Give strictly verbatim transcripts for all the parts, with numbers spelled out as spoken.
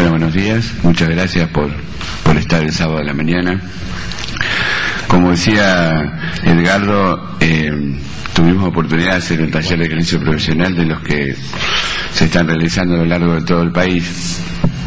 Bueno, buenos días, muchas gracias por, por estar el sábado de la mañana. Como decía Edgardo, eh, tuvimos oportunidad de hacer el taller de ejercicio profesional de los que se están realizando a lo largo de todo el país.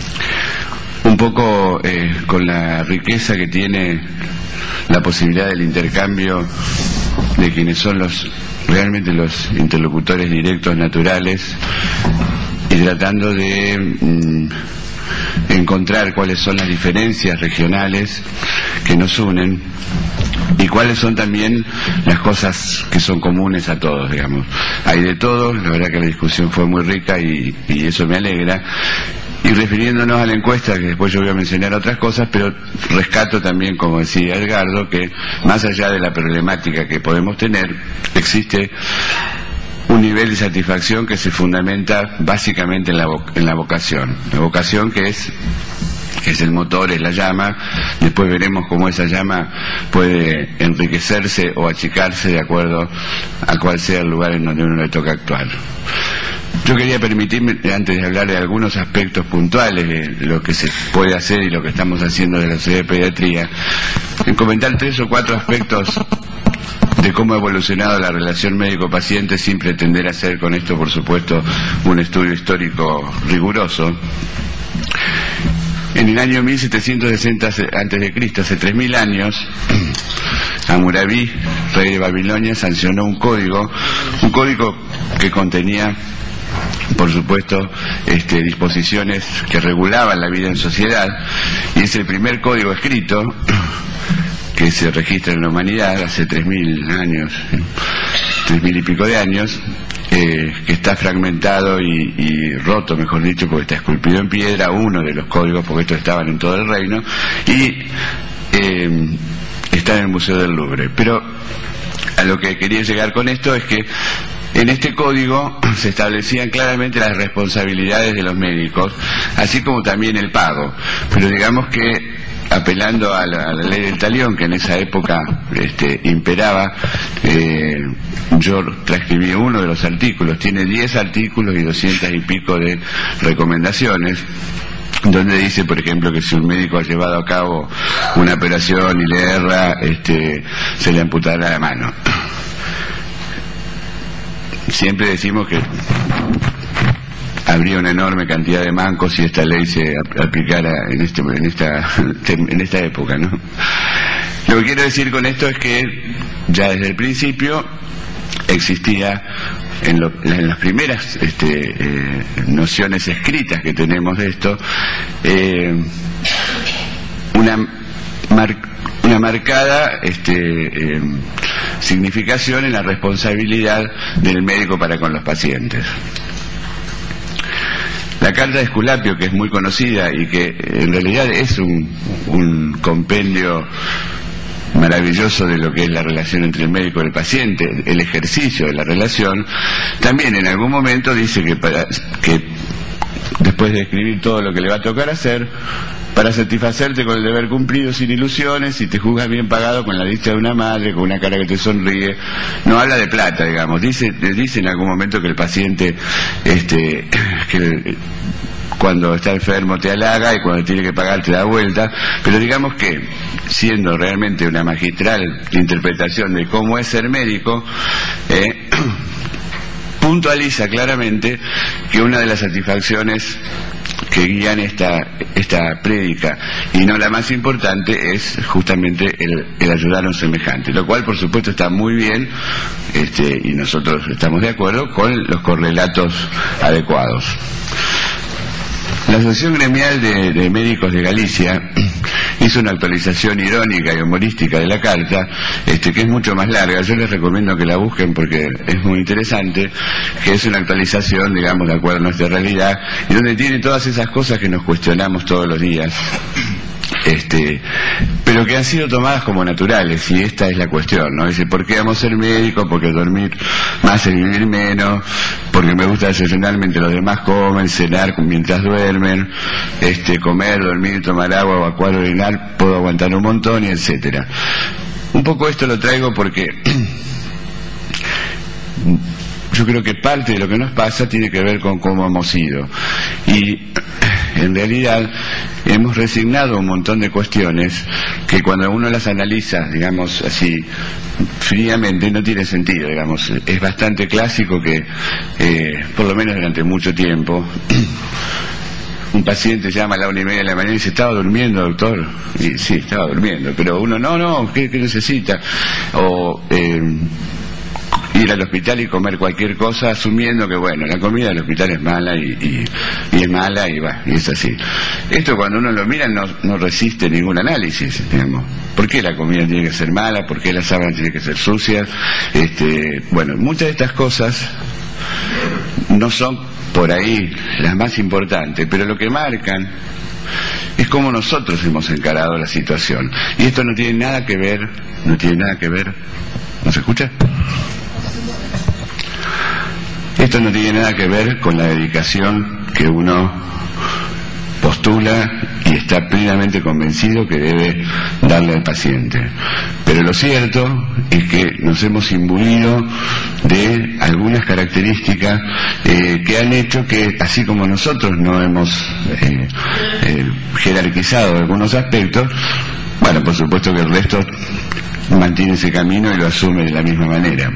Un poco eh, con la riqueza que tiene la posibilidad del intercambio de quienes son los realmente los interlocutores directos naturales, y tratando de mm, encontrar cuáles son las diferencias regionales que nos unen y cuáles son también las cosas que son comunes a todos, digamos. Hay de todo, la verdad que la discusión fue muy rica y, y eso me alegra. Y refiriéndonos a la encuesta, que después yo voy a mencionar otras cosas, pero rescato también, como decía Edgardo, que más allá de la problemática que podemos tener, existe un nivel de satisfacción que se fundamenta básicamente en la, vo en la vocación. La vocación que es, que es el motor, es la llama. Después veremos cómo esa llama puede enriquecerse o achicarse de acuerdo a cuál sea el lugar en donde uno le toca actuar. Yo quería permitirme, antes de hablar de algunos aspectos puntuales de lo que se puede hacer y lo que estamos haciendo de la Sociedad de Pediatría, en comentar tres o cuatro aspectos de cómo ha evolucionado la relación médico-paciente, sin pretender hacer con esto, por supuesto, un estudio histórico riguroso. En el año mil setecientos sesenta antes de Cristo, hace tres mil años, Hammurabi, rey de Babilonia, sancionó un código, un código que contenía, por supuesto, este, disposiciones que regulaban la vida en sociedad, y es el primer código escrito que se registra en la humanidad hace tres mil años, tres mil y pico de años, eh, que está fragmentado y, y roto, mejor dicho, porque está esculpido en piedra, uno de los códigos, porque estos estaban en todo el reino, y eh, está en el Museo del Louvre. Pero a lo que quería llegar con esto es que en este código se establecían claramente las responsabilidades de los médicos, así como también el pago, pero digamos que apelando a la, a la ley del talión, que en esa época este, imperaba, eh, yo transcribí uno de los artículos, tiene diez artículos y doscientas y pico de recomendaciones, donde dice, por ejemplo, que si un médico ha llevado a cabo una operación y le erra, este, se le amputará la mano. Siempre decimos que habría una enorme cantidad de mancos si esta ley se aplicara en, este, en, esta, en esta época, ¿no? Lo que quiero decir con esto es que ya desde el principio existía en, lo, en las primeras este, eh, nociones escritas que tenemos de esto eh, una, mar, una marcada este, eh, significación en la responsabilidad del médico para con los pacientes. La carta de Esculapio, que es muy conocida y que en realidad es un, un compendio maravilloso de lo que es la relación entre el médico y el paciente, el ejercicio de la relación, también en algún momento dice que, para, que después de escribir todo lo que le va a tocar hacer, para satisfacerte con el deber cumplido sin ilusiones, si te juzgas bien pagado con la dicha de una madre, con una cara que te sonríe, no habla de plata, digamos, dice, dice en algún momento que el paciente, este, que cuando está enfermo te halaga y cuando tiene que pagar te da vuelta, pero digamos que, siendo realmente una magistral interpretación de cómo es ser médico, eh, puntualiza claramente que una de las satisfacciones que guían esta esta prédica, y no la más importante, es justamente el, el ayudar a un semejante, lo cual por supuesto está muy bien, este, y nosotros estamos de acuerdo con los correlatos adecuados. La Asociación Gremial de, de Médicos de Galicia hizo una actualización irónica y humorística de la carta, este, que es mucho más larga. Yo les recomiendo que la busquen porque es muy interesante, que es una actualización, digamos, de acuerdo a nuestra realidad, y donde tiene todas esas cosas que nos cuestionamos todos los días, este, pero que han sido tomadas como naturales, y esta es la cuestión, ¿no? Dice, ¿por qué vamos a ser médicos? Porque dormir más es vivir menos, porque me gusta desayunar mientras los demás comen, cenar mientras duermen, este, comer, dormir, tomar agua, evacuar, orinar, puedo aguantar un montón, y etcétera. Un poco esto lo traigo porque yo creo que parte de lo que nos pasa tiene que ver con cómo hemos ido, y en realidad hemos resignado un montón de cuestiones que cuando uno las analiza, digamos así, fríamente, no tiene sentido, digamos. Es bastante clásico que, eh, por lo menos durante mucho tiempo, un paciente llama a la una y media de la mañana y dice, ¿estaba durmiendo, doctor? Y sí, estaba durmiendo, pero uno, no, no, ¿qué, qué necesita? O eh, ir al hospital y comer cualquier cosa asumiendo que, bueno, la comida del hospital es mala y, y, y es mala y va, y es así. Esto cuando uno lo mira no, no resiste ningún análisis, digamos. ¿Por qué la comida tiene que ser mala? ¿Por qué las sábanas tienen que ser sucias? Este, bueno, muchas de estas cosas no son por ahí las más importantes, pero lo que marcan es cómo nosotros hemos encarado la situación. Y esto no tiene nada que ver, no tiene nada que ver, ¿no se escucha? Esto no tiene nada que ver con la dedicación que uno postula y está plenamente convencido que debe darle al paciente. Pero lo cierto es que nos hemos imbuido de algunas características eh, que han hecho que, así como nosotros no hemos eh, eh, jerarquizado algunos aspectos, bueno, por supuesto que el resto mantiene ese camino y lo asume de la misma manera.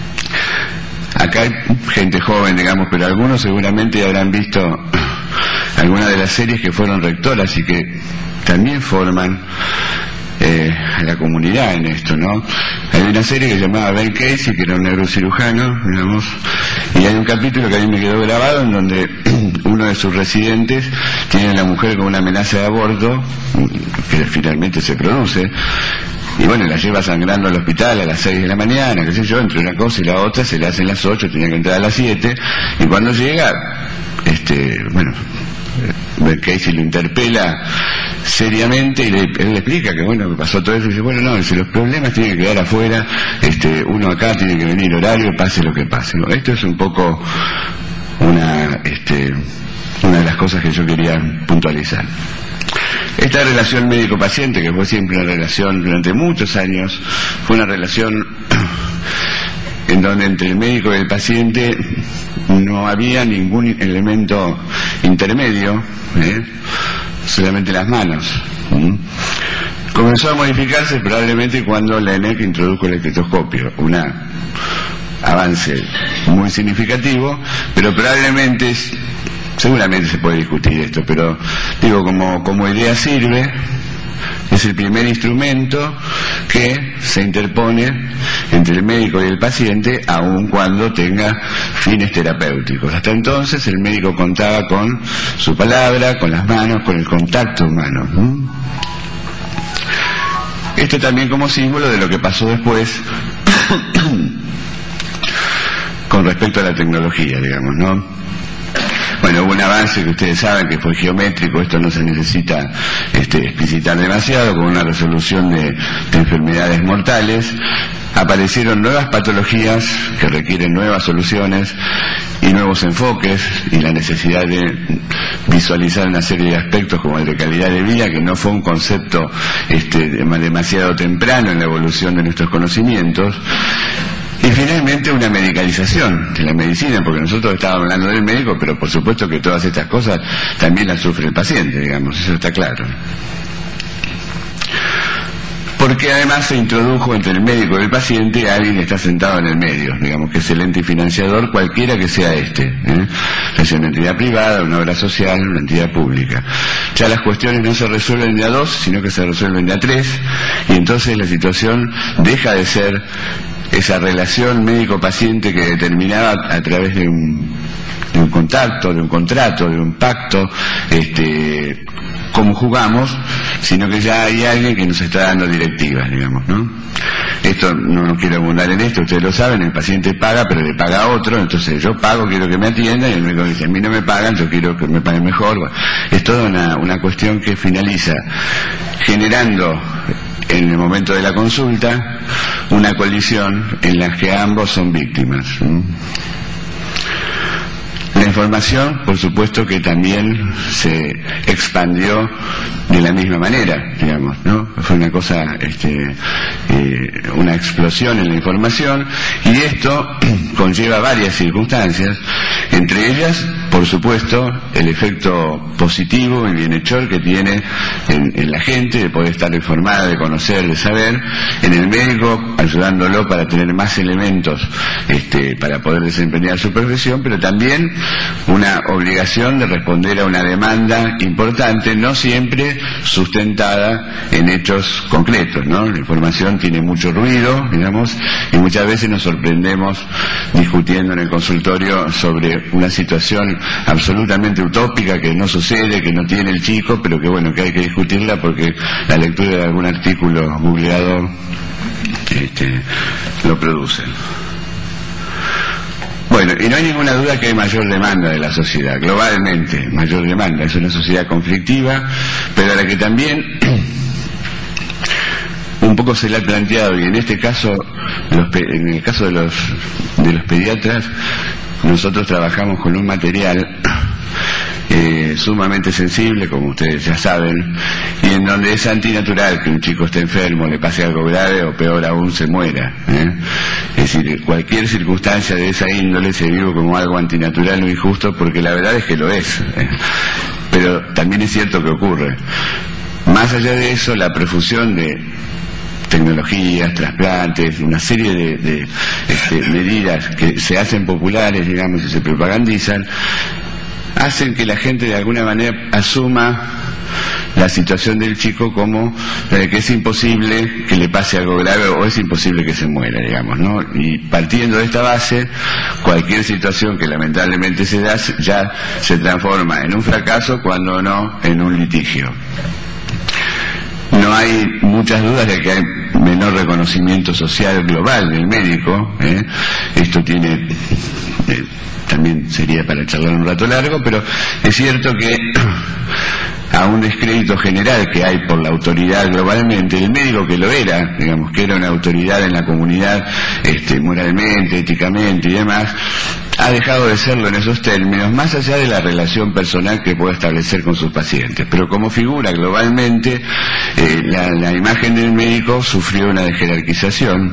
Acá hay gente joven, digamos, pero algunos seguramente habrán visto algunas de las series que fueron rectoras y que también forman eh, a la comunidad en esto, ¿no? Hay una serie que se llamaba Ben Casey, que era un neurocirujano, digamos, y hay un capítulo que a mí me quedó grabado en donde uno de sus residentes tiene a la mujer con una amenaza de aborto, que finalmente se produce, y bueno, la lleva sangrando al hospital a las seis de la mañana, qué sé yo, entre una cosa y la otra se le hacen las ocho, tenía que entrar a las siete, y cuando llega, este, bueno, Ben Casey lo interpela seriamente y le, él le explica que bueno, que pasó todo eso, y dice, bueno, no, si los problemas tienen que quedar afuera, este, uno acá tiene que venir horario, pase lo que pase. Bueno, esto es un poco una, este, una de las cosas que yo quería puntualizar. Esta relación médico-paciente, que fue siempre una relación durante muchos años, fue una relación en donde entre el médico y el paciente no había ningún elemento intermedio, ¿eh? solamente las manos. ¿Mm? Comenzó a modificarse probablemente cuando la E N E C introdujo el estetoscopio, un avance muy significativo, pero probablemente, seguramente se puede discutir esto, pero digo, como, como idea sirve, es el primer instrumento que se interpone entre el médico y el paciente, aun cuando tenga fines terapéuticos. Hasta entonces el médico contaba con su palabra, con las manos, con el contacto humano. ¿Mm? Esto también como símbolo de lo que pasó después con respecto a la tecnología, digamos, ¿no? Bueno, hubo un avance que ustedes saben que fue geométrico, esto no se necesita este, explicitar demasiado, con una resolución de, de enfermedades mortales. Aparecieron nuevas patologías que requieren nuevas soluciones y nuevos enfoques, y la necesidad de visualizar una serie de aspectos como el de calidad de vida, que no fue un concepto este, demasiado temprano en la evolución de nuestros conocimientos. Y finalmente una medicalización de la medicina, porque nosotros estábamos hablando del médico, pero por supuesto que todas estas cosas también las sufre el paciente, digamos, eso está claro. Porque además se introdujo entre el médico y el paciente a alguien que está sentado en el medio, digamos, que es el ente financiador, cualquiera que sea este, ¿eh? que sea una entidad privada, una obra social, una entidad pública. Ya las cuestiones no se resuelven de a dos, sino que se resuelven de a tres, y entonces la situación deja de ser esa relación médico-paciente que determinaba a través de un, de un contacto, de un contrato, de un pacto, este, cómo jugamos, sino que ya hay alguien que nos está dando directivas, digamos, ¿no? Esto, no, no quiero abundar en esto, ustedes lo saben, el paciente paga, pero le paga a otro, entonces yo pago, quiero que me atiendan, y el médico dice, a mí no me pagan, yo quiero que me paguen mejor. Bueno, es toda una, una cuestión que finaliza generando en el momento de la consulta una colisión en la que ambos son víctimas. La información, por supuesto que también se expandió de la misma manera, digamos, ¿no? Fue una cosa, este, eh, una explosión en la información, y esto conlleva varias circunstancias, entre ellas por supuesto, el efecto positivo y bienhechor que tiene en, en la gente, de poder estar informada, de conocer, de saber, en el médico, ayudándolo para tener más elementos este, para poder desempeñar su profesión, pero también una obligación de responder a una demanda importante, no siempre sustentada en hechos concretos, ¿no? La información tiene mucho ruido, digamos, y muchas veces nos sorprendemos discutiendo en el consultorio sobre una situación absolutamente utópica que no sucede, que no tiene el chico, pero que bueno, que hay que discutirla porque la lectura de algún artículo googleado este, lo produce. Bueno, y no hay ninguna duda que hay mayor demanda de la sociedad, globalmente, mayor demanda. Es una sociedad conflictiva, pero a la que también un poco se le ha planteado, y en este caso, los, en el caso de los, de los pediatras, nosotros trabajamos con un material eh, sumamente sensible, como ustedes ya saben, y en donde es antinatural que un chico esté enfermo, le pase algo grave o peor aún se muera, ¿eh? Es decir, cualquier circunstancia de esa índole se vive como algo antinatural o injusto, porque la verdad es que lo es, ¿eh? Pero también es cierto que ocurre. Más allá de eso, la profusión de tecnologías, trasplantes, una serie de, de este, medidas que se hacen populares, digamos, y se propagandizan, hacen que la gente de alguna manera asuma la situación del chico como eh, que es imposible que le pase algo grave o es imposible que se muera, digamos, ¿no? Y partiendo de esta base, cualquier situación que lamentablemente se da ya se transforma en un fracaso, cuando no en un litigio. No hay muchas dudas de que hay menor reconocimiento social global del médico, ¿eh? Esto tiene, eh, también sería para charlar un rato largo, pero es cierto que a un descrédito general que hay por la autoridad globalmente, el médico que lo era, digamos, que era una autoridad en la comunidad, este, moralmente, éticamente y demás, ha dejado de serlo en esos términos, más allá de la relación personal que pueda establecer con sus pacientes. Pero como figura globalmente, eh, la, la imagen del médico sufrió una dejerarquización.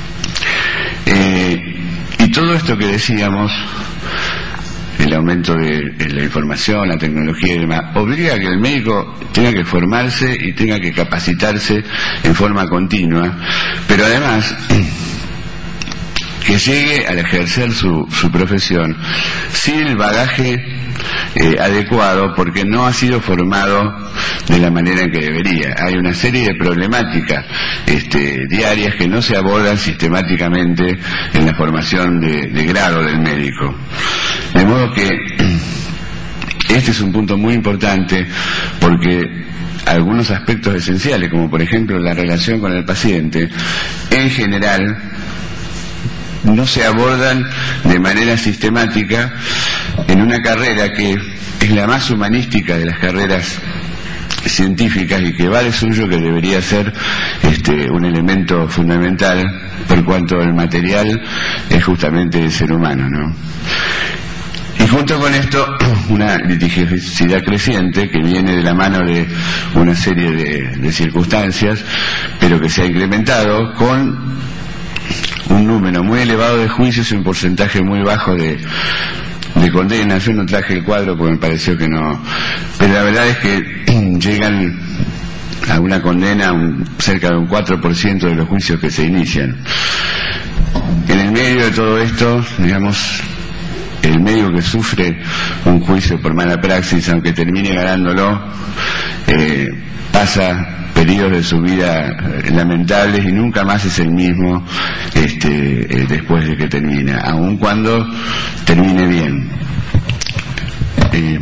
Eh, y todo esto que decíamos, el aumento de, de la información, la tecnología y demás, obliga a que el médico tenga que formarse y tenga que capacitarse en forma continua, pero además que llegue al ejercer su, su profesión sin el bagaje eh, adecuado, porque no ha sido formado de la manera en que debería. Hay una serie de problemáticas este, diarias que no se abordan sistemáticamente en la formación de, de grado del médico. De modo que este es un punto muy importante, porque algunos aspectos esenciales, como por ejemplo la relación con el paciente, en general no se abordan de manera sistemática en una carrera que es la más humanística de las carreras científicas y que va de suyo que debería ser este, un elemento fundamental, por cuanto el material es justamente el ser humano, ¿no? Y junto con esto, una litigiosidad creciente que viene de la mano de una serie de, de circunstancias, pero que se ha incrementado con un número muy elevado de juicios y un porcentaje muy bajo de, de condenas. Yo no traje el cuadro porque me pareció que no, pero la verdad es que llegan a una condena un, cerca de un cuatro por ciento de los juicios que se inician. En el medio de todo esto, digamos, el médico que sufre un juicio por mala praxis, aunque termine ganándolo, eh, pasa periodos de su vida eh, lamentables y nunca más es el mismo este, eh, después de que termina, aun cuando termine bien. Eh,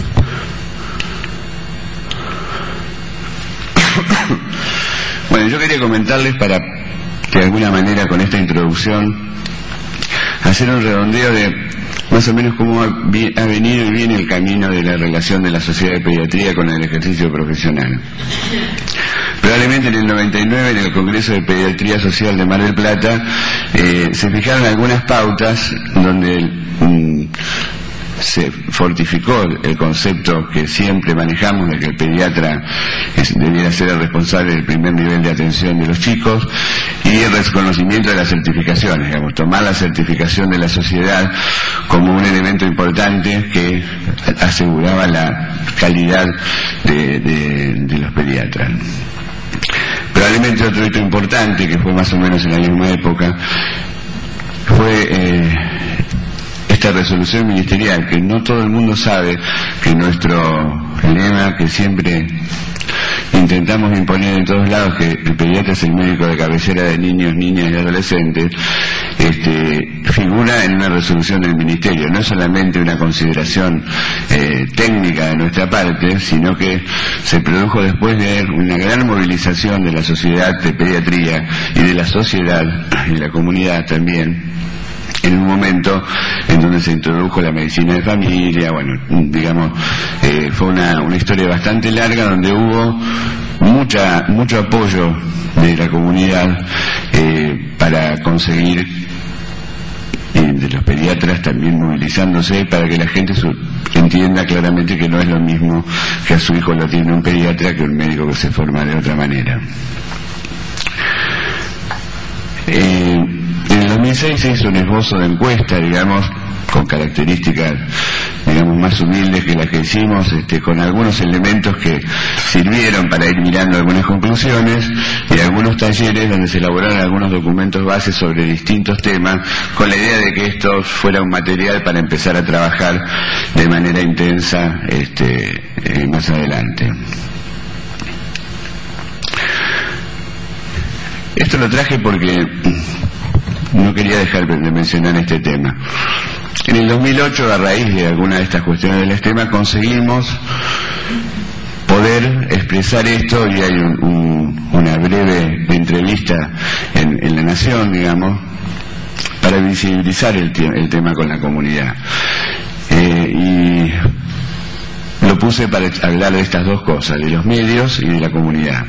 bueno, yo quería comentarles, para que de alguna manera con esta introducción hacer un redondeo de más o menos cómo ha, ha venido y viene el camino de la relación de la Sociedad de Pediatría con el ejercicio profesional. Probablemente en el noventa y nueve, en el Congreso de Pediatría Social de Mar del Plata, eh, se fijaron algunas pautas donde mm, se fortificó el concepto que siempre manejamos de que el pediatra es, debiera ser el responsable del primer nivel de atención de los chicos, y el reconocimiento de las certificaciones, digamos, tomar la certificación de la sociedad como un elemento importante que aseguraba la calidad de, de, de los pediatras. Probablemente otro hito importante, que fue más o menos en la misma época, fue eh, esta resolución ministerial, que no todo el mundo sabe que nuestro lema, que siempre intentamos imponer en todos lados, que el pediatra es el médico de cabecera de niños, niñas y adolescentes, este, figura en una resolución del Ministerio. No es solamente una consideración eh, técnica de nuestra parte, sino que se produjo después de una gran movilización de la sociedad de pediatría y de la sociedad y de la comunidad también, en un momento en donde se introdujo la medicina de familia. Bueno, digamos, eh, fue una, una historia bastante larga donde hubo mucha mucho apoyo de la comunidad eh, para conseguir, eh, de los pediatras también movilizándose para que la gente su, entienda claramente que no es lo mismo que a su hijo lo tiene un pediatra que un médico que se forma de otra manera. Eh, En el dos mil seis se hizo un esbozo de encuesta, digamos, con características, digamos, más humildes que las que hicimos, este, con algunos elementos que sirvieron para ir mirando algunas conclusiones, y algunos talleres donde se elaboraron algunos documentos bases sobre distintos temas, con la idea de que esto fuera un material para empezar a trabajar de manera intensa este, eh, más adelante. Esto lo traje porque no quería dejar de mencionar este tema. En el dos mil ocho, a raíz de alguna de estas cuestiones del tema, conseguimos poder expresar esto, y hay un, un, una breve entrevista en, en La Nación, digamos, para visibilizar el, el tema con la comunidad. Eh, y lo puse para hablar de estas dos cosas, de los medios y de la comunidad.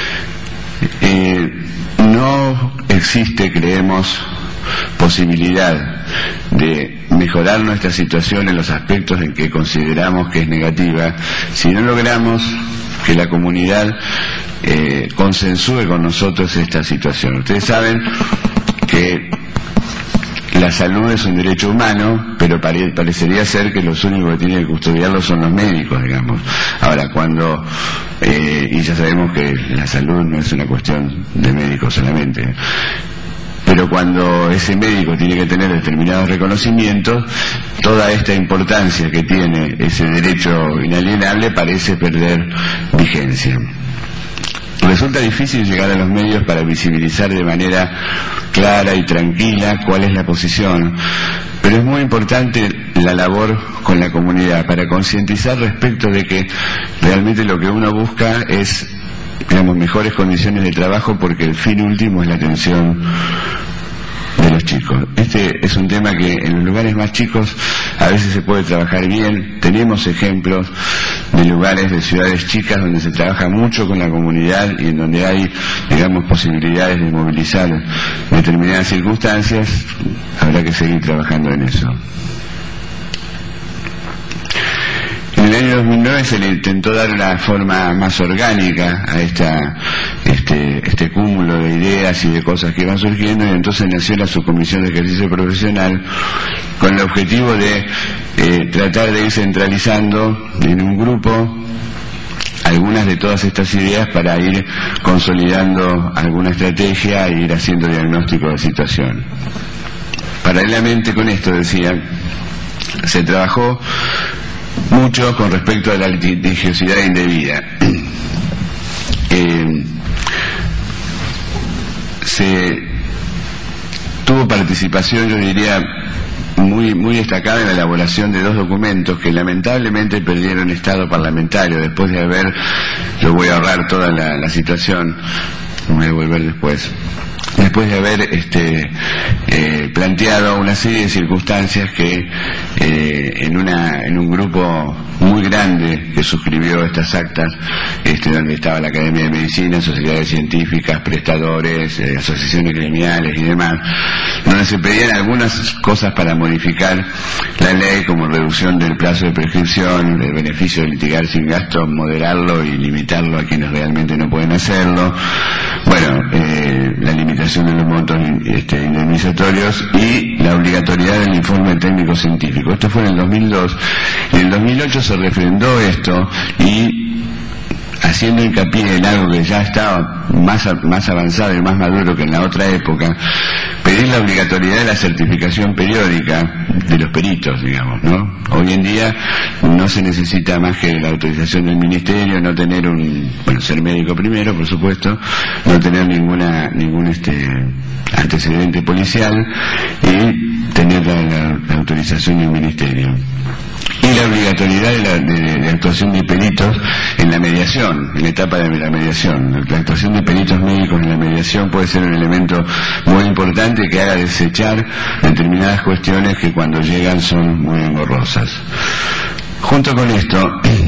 Eh, no existe, creemos, posibilidad de mejorar nuestra situación en los aspectos en que consideramos que es negativa si no logramos que la comunidad eh, consensúe con nosotros esta situación. Ustedes saben que la salud es un derecho humano, pero pare, parecería ser que los únicos que tienen que custodiarlo son los médicos, digamos. Ahora, cuando, eh, y ya sabemos que la salud no es una cuestión de médicos solamente, pero cuando ese médico tiene que tener determinados reconocimientos, toda esta importancia que tiene ese derecho inalienable parece perder vigencia. Resulta difícil llegar a los medios para visibilizar de manera clara y tranquila cuál es la posición, pero es muy importante la labor con la comunidad para concientizar respecto de que realmente lo que uno busca es, digamos, mejores condiciones de trabajo, porque el fin último es la atención de los chicos. Este es un tema que en los lugares más chicos a veces se puede trabajar bien. Tenemos ejemplos de lugares, de ciudades chicas donde se trabaja mucho con la comunidad y en donde hay, digamos, posibilidades de movilizar determinadas circunstancias. Habrá que seguir trabajando en eso. En el año dos mil nueve se le intentó dar una forma más orgánica a esta, este, este cúmulo de ideas y de cosas que van surgiendo, y entonces nació la Subcomisión de Ejercicio Profesional con el objetivo de eh, tratar de ir centralizando en un grupo algunas de todas estas ideas para ir consolidando alguna estrategia e ir haciendo diagnóstico de situación. Paralelamente con esto, decía, se trabajó mucho con respecto a la litigiosidad indebida. Eh, se tuvo participación, yo diría, muy muy destacada en la elaboración de dos documentos que lamentablemente perdieron estado parlamentario después de haber, yo voy a ahorrar toda la, la situación, voy a volver después. Después de haber este, eh, planteado una serie de circunstancias que eh, en una en un grupo muy grande que suscribió estas actas, este, donde estaba la Academia de Medicina, sociedades científicas, prestadores, eh, asociaciones gremiales y demás, donde se pedían algunas cosas para modificar la ley, como reducción del plazo de prescripción, el beneficio de litigar sin gasto, moderarlo y limitarlo a quienes realmente no pueden hacerlo, bueno, eh, la limitación de los montos este, indemnizatorios y la obligatoriedad del informe técnico científico. Esto fue en el dos mil dos, y en el dos mil ocho se refrendó esto, y haciendo hincapié en algo que ya estaba más, más avanzado y más maduro que en la otra época, pedir la obligatoriedad de la certificación periódica de los peritos, digamos, ¿no? Hoy en día no se necesita más que la autorización del ministerio, no tener un, bueno, ser médico primero, por supuesto, no tener ninguna, ningún este antecedente policial y tener la, la, la autorización del ministerio. Y la obligatoriedad de, la, de, de actuación de peritos en la mediación, en la etapa de la mediación. La actuación de peritos médicos en la mediación puede ser un elemento muy importante que haga desechar determinadas cuestiones que cuando llegan son muy engorrosas. Junto con esto,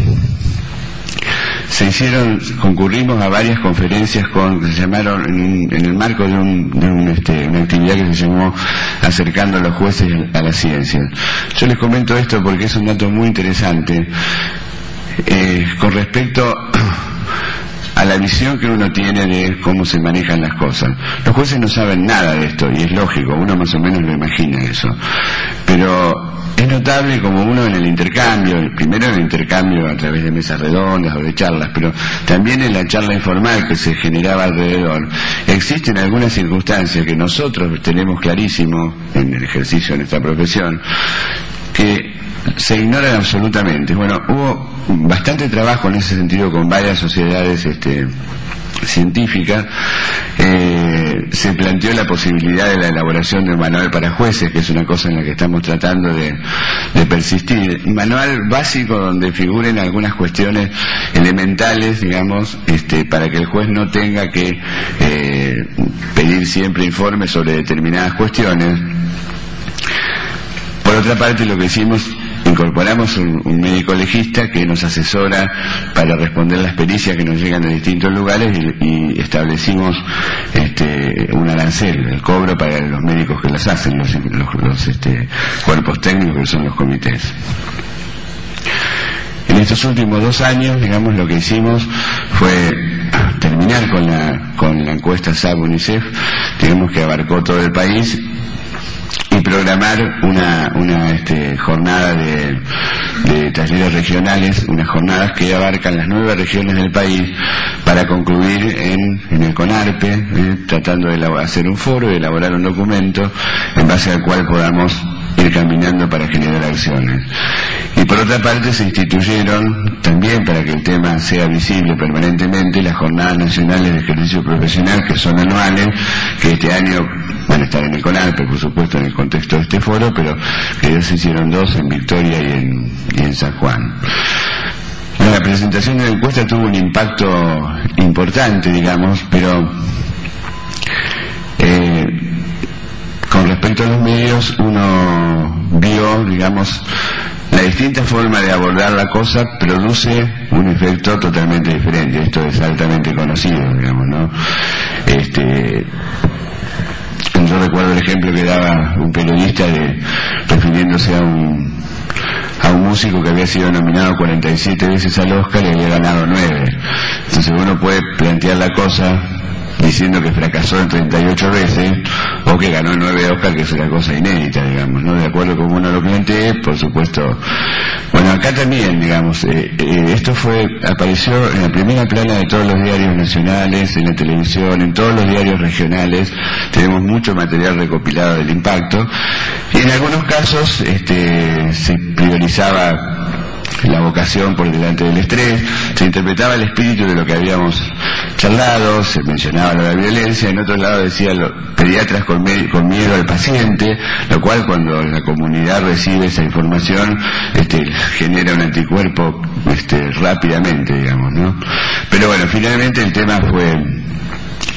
se hicieron, concurrimos a varias conferencias con, que se llamaron en, en el marco de, un, de un, este, una actividad que se llamó Acercando a los jueces a la ciencia. Yo les comento esto porque es un dato muy interesante eh, con respecto a la visión que uno tiene de cómo se manejan las cosas. Los jueces no saben nada de esto, y es lógico, uno más o menos lo imagina eso, pero es notable como uno en el intercambio, primero en el intercambio a través de mesas redondas o de charlas, pero también en la charla informal que se generaba alrededor, existen algunas circunstancias que nosotros tenemos clarísimo en el ejercicio de nuestra profesión, que se ignoran absolutamente. Bueno, hubo bastante trabajo en ese sentido con varias sociedades este, científicas. Eh, se planteó la posibilidad de la elaboración de un manual para jueces, que es una cosa en la que estamos tratando de, de persistir. Un manual básico donde figuren algunas cuestiones elementales, digamos, este, para que el juez no tenga que eh, pedir siempre informes sobre determinadas cuestiones. Por otra parte, lo que hicimos, incorporamos un, un médico legista que nos asesora para responder las pericias que nos llegan de distintos lugares, y, y establecimos este, un arancel, el cobro para los médicos que las hacen, los, los, los este, cuerpos técnicos que son los comités. En estos últimos dos años, digamos, lo que hicimos fue terminar con la, con la encuesta S A B-UNICEF, digamos que abarcó todo el país, y programar una, una este, jornada de, de talleres regionales, unas jornadas que abarcan las nueve regiones del país, para concluir en, en el CONARPE, eh, tratando de hacer un foro y elaborar un documento en base al cual podamos ir caminando para generar acciones. Y por otra parte se instituyeron también, para que el tema sea visible permanentemente, las jornadas nacionales de ejercicio profesional, que son anuales, que este año van a estar en el CONARPE, por supuesto, en el contexto de este foro, pero que ya se hicieron dos en Victoria y en, y en San Juan. La presentación de la encuesta tuvo un impacto importante, digamos, pero eh, con respecto a los medios, uno vio, digamos, la distinta forma de abordar la cosa produce un efecto totalmente diferente. Esto es altamente conocido, digamos, ¿no? Este, yo recuerdo el ejemplo que daba un periodista de, refiriéndose a un a un músico que había sido nominado cuarenta y siete veces al Oscar y había ganado nueve. Entonces uno puede plantear la cosa diciendo que fracasó en treinta y ocho veces, o que ganó nueve Oscar, que es una cosa inédita, digamos, ¿no? De acuerdo con uno lo plantee, por supuesto. Bueno, acá también, digamos, eh, eh, esto fue, apareció en la primera plana de todos los diarios nacionales, en la televisión, en todos los diarios regionales. Tenemos mucho material recopilado del impacto, y en algunos casos este, se priorizaba la vocación por delante del estrés, se interpretaba el espíritu de lo que habíamos charlado, se mencionaba la violencia, en otro lado decía los pediatras con, con miedo al paciente, lo cual cuando la comunidad recibe esa información este, genera un anticuerpo este, rápidamente, digamos, ¿no? Pero bueno, finalmente el tema fue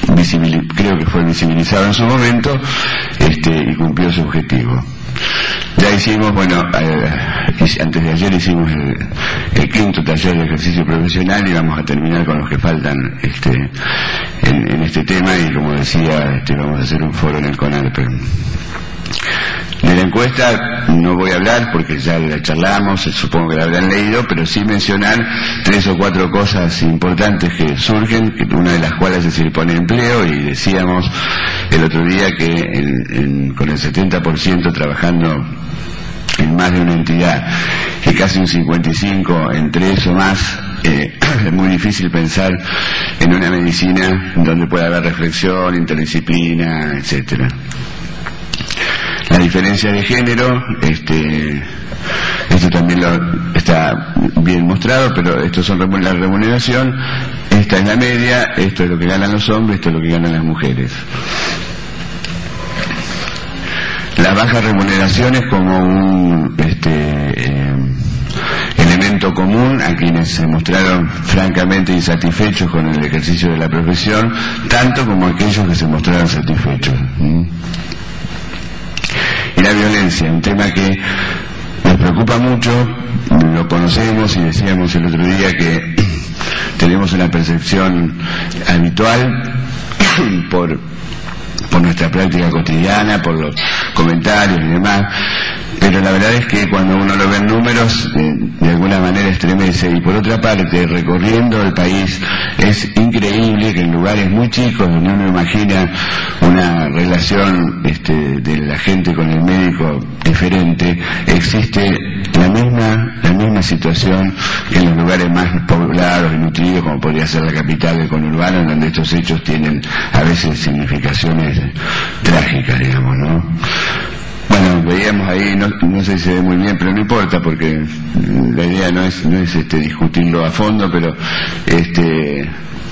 visibil- creo que fue visibilizado en su momento, este, y cumplió su objetivo. Ya hicimos, bueno, eh, antes de ayer hicimos el, el quinto taller de ejercicio profesional y vamos a terminar con los que faltan este, en, en este tema, y como decía, este, vamos a hacer un foro en el CONARPE. De la encuesta no voy a hablar porque ya la charlamos, supongo que la habrán leído, pero sí mencionar tres o cuatro cosas importantes que surgen, una de las cuales es el poner empleo, y decíamos el otro día que en, en, con el setenta por ciento trabajando en más de una entidad y casi un cincuenta y cinco por ciento en tres o más, eh, es muy difícil pensar en una medicina donde pueda haber reflexión, interdisciplina, etcétera. La diferencia de género, este, esto también lo, está bien mostrado, pero esto son la remuneración, esta es la media, esto es lo que ganan los hombres, esto es lo que ganan las mujeres. Las bajas remuneraciones como un este, eh, elemento común a quienes se mostraron francamente insatisfechos con el ejercicio de la profesión, tanto como aquellos que se mostraron satisfechos. ¿Mm? Y la violencia, un tema que nos preocupa mucho, lo conocemos y decíamos el otro día que tenemos una percepción habitual por, por nuestra práctica cotidiana, por los comentarios y demás, pero la verdad es que cuando uno lo ve en números, eh, de alguna manera estremece. Y por otra parte, recorriendo el país, es increíble que en lugares muy chicos, donde uno imagina una relación este, de la gente con el médico diferente, existe la misma la misma situación que en los lugares más poblados y nutridos, como podría ser la capital del conurbano, en donde estos hechos tienen a veces significaciones trágicas, digamos, ¿no? Bueno, veíamos ahí, no, no sé si se ve muy bien, pero no importa, porque la idea no es no es este discutirlo a fondo, pero este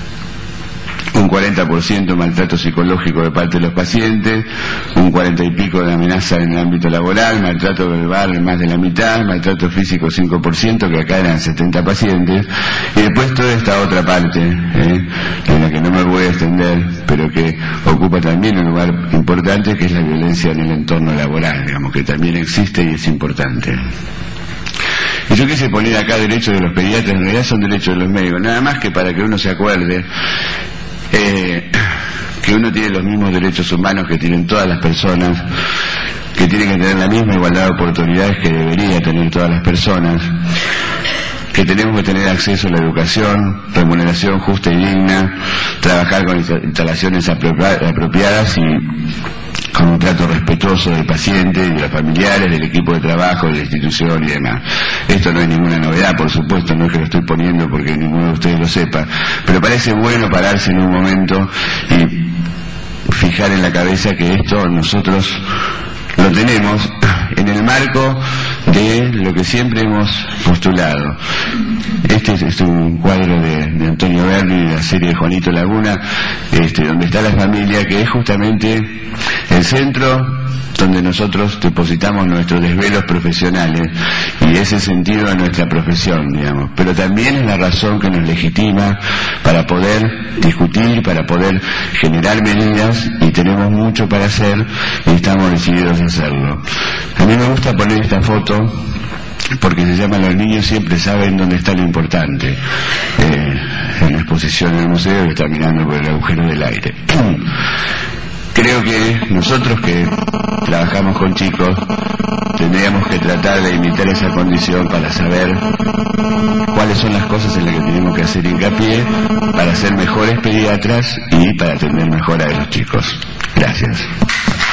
un cuarenta por ciento maltrato psicológico de parte de los pacientes, un cuarenta y pico de amenaza en el ámbito laboral, maltrato verbal más de la mitad, maltrato físico cinco por ciento, que acá eran setenta pacientes, y después toda esta otra parte, ¿eh? en la que no me voy a extender, pero que ocupa también un lugar importante, que es la violencia en el entorno laboral, digamos, que también existe y es importante. Y yo quise poner acá derechos de los pediatras, en realidad son derechos de los médicos, nada más que para que uno se acuerde Eh, que uno tiene los mismos derechos humanos que tienen todas las personas, que tienen que tener la misma igualdad de oportunidades que debería tener todas las personas, que tenemos que tener acceso a la educación, remuneración justa y digna, trabajar con instalaciones apropiadas y con un trato respetuoso del paciente, de los familiares, del equipo de trabajo, de la institución y demás. Esto no es ninguna novedad, por supuesto, no es que lo estoy poniendo porque ninguno de ustedes lo sepa, pero parece bueno pararse en un momento y fijar en la cabeza que esto nosotros lo tenemos en el marco de lo que siempre hemos postulado. Este es, es un cuadro de, de Antonio Berni, de la serie de Juanito Laguna, este, donde está la familia, que es justamente el centro donde nosotros depositamos nuestros desvelos profesionales y ese sentido de nuestra profesión, digamos, pero también es la razón que nos legitima para poder discutir, para poder generar medidas, y tenemos mucho para hacer y estamos decididos a hacerlo. A mí me gusta poner esta foto porque se llama Los niños siempre saben dónde está lo importante, eh, en la exposición en el museo, que está mirando por el agujero del aire. Creo que nosotros que trabajamos con chicos tendríamos que tratar de imitar esa condición para saber cuáles son las cosas en las que tenemos que hacer hincapié para ser mejores pediatras y para atender mejor a los chicos. Gracias.